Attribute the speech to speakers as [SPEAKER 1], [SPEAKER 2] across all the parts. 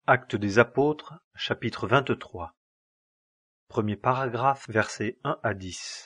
[SPEAKER 1] Actes des Apôtres, chapitre 23. Premier paragraphe, versets 1 à 10.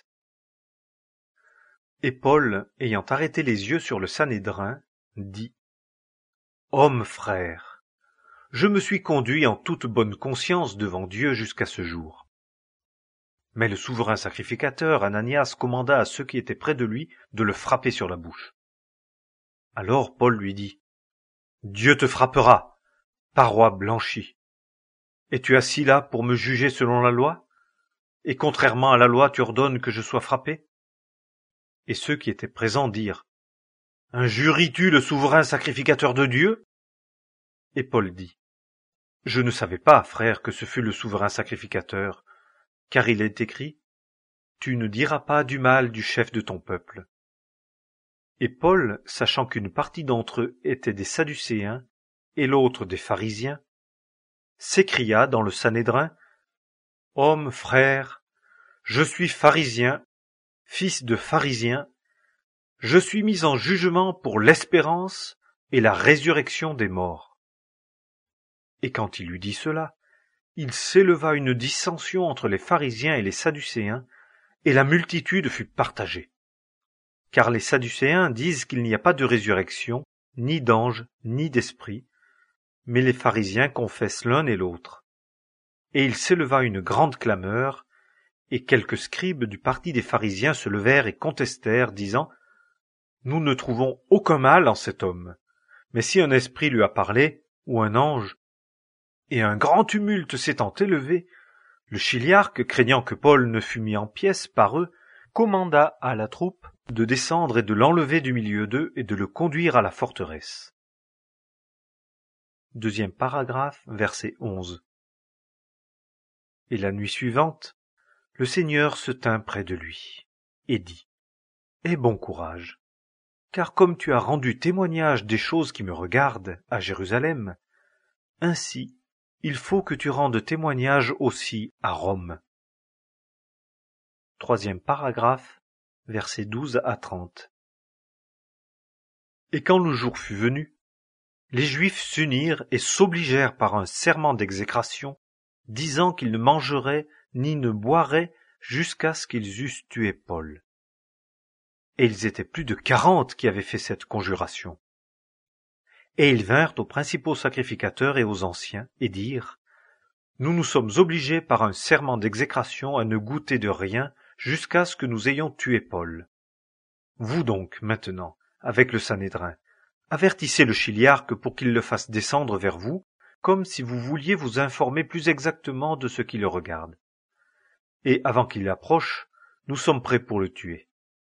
[SPEAKER 1] Et Paul, ayant arrêté les yeux sur le Sanhédrin, dit : Hommes frères, je me suis conduit en toute bonne conscience devant Dieu jusqu'à ce jour. Mais le souverain sacrificateur, Ananias, commanda à ceux qui étaient près de lui de le frapper sur la bouche. Alors Paul lui dit : Dieu te frappera, paroi blanchie. Es-tu assis là pour me juger selon la loi ? Et contrairement à la loi, tu ordonnes que je sois frappé ? Et ceux qui étaient présents dirent : Injuries-tu le souverain sacrificateur de Dieu ? Et Paul dit : Je ne savais pas, frère, que ce fût le souverain sacrificateur, car il est écrit : Tu ne diras pas du mal du chef de ton peuple. Et Paul, sachant qu'une partie d'entre eux étaient des Sadducéens et l'autre des pharisiens, s'écria dans le Sanhédrin : Hommes, frères, je suis pharisien, fils de pharisien, je suis mis en jugement pour l'espérance et la résurrection des morts. Et quand il eut dit cela, il s'éleva une dissension entre les pharisiens et les sadducéens, et la multitude fut partagée. Car les sadducéens disent qu'il n'y a pas de résurrection, ni d'ange, ni d'esprit, mais les pharisiens confessent l'un et l'autre. Et il s'éleva une grande clameur, et quelques scribes du parti des pharisiens se levèrent et contestèrent, disant : Nous ne trouvons aucun mal en cet homme, mais si un esprit lui a parlé, ou un ange, et un grand tumulte s'étant élevé, le chiliarque, craignant que Paul ne fût mis en pièces par eux, commanda à la troupe de descendre et de l'enlever du milieu d'eux et de le conduire à la forteresse. Deuxième paragraphe, verset 11. Et la nuit suivante, le Seigneur se tint près de lui, et dit : Aie bon courage, car comme tu as rendu témoignage des choses qui me regardent à Jérusalem, ainsi il faut que tu rendes témoignage aussi à Rome. Troisième paragraphe, versets 12 à 30. Et quand le jour fut venu, les Juifs s'unirent et s'obligèrent par un serment d'exécration, disant qu'ils ne mangeraient ni ne boiraient jusqu'à ce qu'ils eussent tué Paul. Et ils étaient plus de 40 qui avaient fait cette conjuration. Et ils vinrent aux principaux sacrificateurs et aux anciens, et dirent : Nous nous sommes obligés par un serment d'exécration à ne goûter de rien jusqu'à ce que nous ayons tué Paul. Vous donc, maintenant, avec le Sanhédrin, avertissez le chiliarque pour qu'il le fasse descendre vers vous, comme si vous vouliez vous informer plus exactement de ce qui le regarde. Et avant qu'il approche, nous sommes prêts pour le tuer.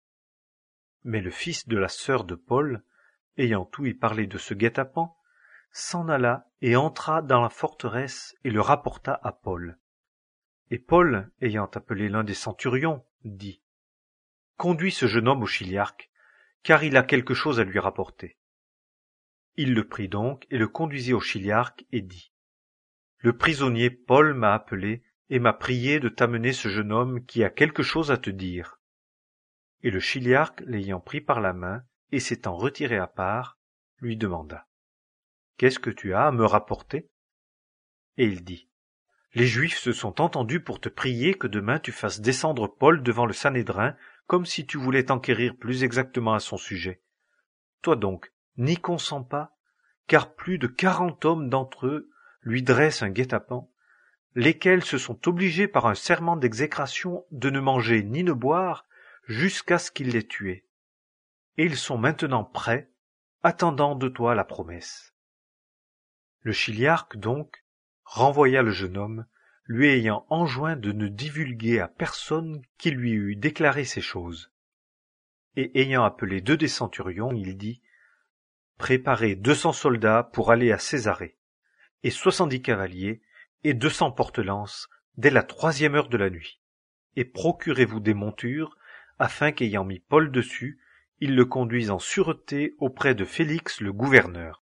[SPEAKER 1] Mais le fils de la sœur de Paul, ayant ouï parler de ce guet-apens, s'en alla et entra dans la forteresse et le rapporta à Paul. Et Paul, ayant appelé l'un des centurions, dit : Conduis ce jeune homme au chiliarque, car il a quelque chose à lui rapporter. Il le prit donc et le conduisit au chiliarque et dit : Le prisonnier Paul m'a appelé et m'a prié de t'amener ce jeune homme qui a quelque chose à te dire. Et le chiliarque, l'ayant pris par la main et s'étant retiré à part, lui demanda : Qu'est-ce que tu as à me rapporter ? Et il dit : Les Juifs se sont entendus pour te prier que demain tu fasses descendre Paul devant le Sanhédrin, comme si tu voulais t'enquérir plus exactement à son sujet. Toi donc, n'y consens pas, car plus de 40 hommes d'entre eux lui dressent un guet-apens, lesquels se sont obligés par un serment d'exécration de ne manger ni ne boire jusqu'à ce qu'il les tué. Et ils sont maintenant prêts, attendant de toi la promesse. Le chiliarque donc renvoya le jeune homme, lui ayant enjoint de ne divulguer à personne qui lui eût déclaré ces choses. Et ayant appelé 2 des centurions, il dit : Préparez 200 soldats pour aller à Césarée, et 70 cavaliers, et 200 porte-lances, dès la 3e heure de la nuit. Et procurez-vous des montures, afin qu'ayant mis Paul dessus, il le conduise en sûreté auprès de Félix le gouverneur.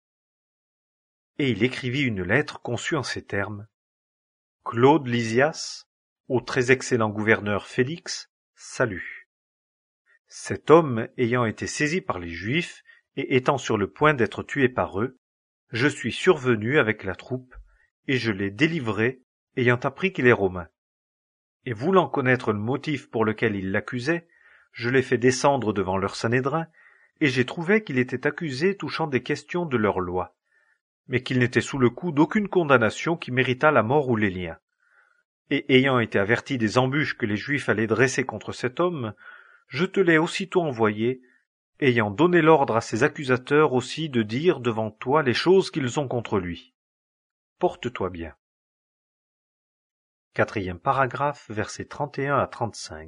[SPEAKER 1] Et il écrivit une lettre conçue en ces termes : Claude Lysias, au très excellent gouverneur Félix, salut. Cet homme ayant été saisi par les Juifs et étant sur le point d'être tué par eux, je suis survenu avec la troupe et je l'ai délivré, ayant appris qu'il est romain. Et voulant connaître le motif pour lequel ils l'accusaient, je l'ai fait descendre devant leur Sanhédrin, et j'ai trouvé qu'il était accusé touchant des questions de leur loi, mais qu'il n'était sous le coup d'aucune condamnation qui méritât la mort ou les liens. Et ayant été averti des embûches que les Juifs allaient dresser contre cet homme, je te l'ai aussitôt envoyé, ayant donné l'ordre à ses accusateurs aussi de dire devant toi les choses qu'ils ont contre lui. Porte-toi bien. 4e paragraphe, versets 31 à 35.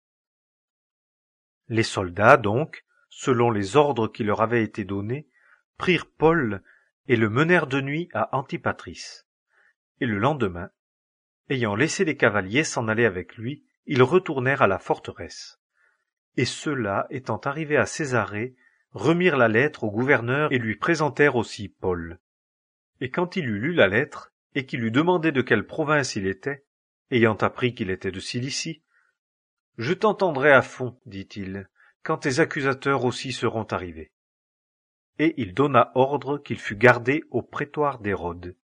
[SPEAKER 1] Les soldats, donc, selon les ordres qui leur avaient été donnés, prirent Paul et le menèrent de nuit à Antipatris. Et le lendemain, ayant laissé les cavaliers s'en aller avec lui, ils retournèrent à la forteresse. Et ceux-là, étant arrivés à Césarée, remirent la lettre au gouverneur et lui présentèrent aussi Paul. Et quand il eut lu la lettre, et qu'il eut demandé de quelle province il était, ayant appris qu'il était de Cilicie, « Je t'entendrai à fond, dit-il, quand tes accusateurs aussi seront arrivés. » Et il donna ordre qu'il fût gardé au prétoire d'Hérode.